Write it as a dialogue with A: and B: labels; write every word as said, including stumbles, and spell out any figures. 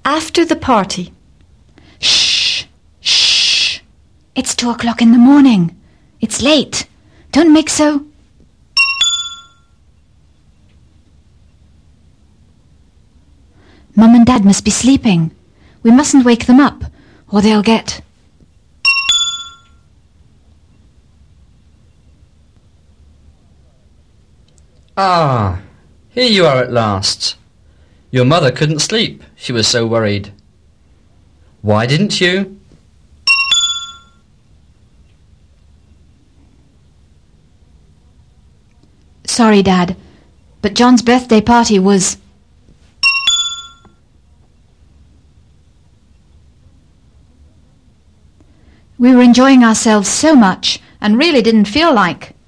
A: After the party.
B: Shh! Shh! It's two o'clock in the morning. It's late. Don't make so... Mum and Dad must be sleeping. We mustn't wake them up, or they'll get...
C: Ah, here you are at last. Your mother couldn't sleep, she was so worried. Why didn't you?
B: Sorry, Dad, but John's birthday party was... We were enjoying ourselves so much and really didn't feel like...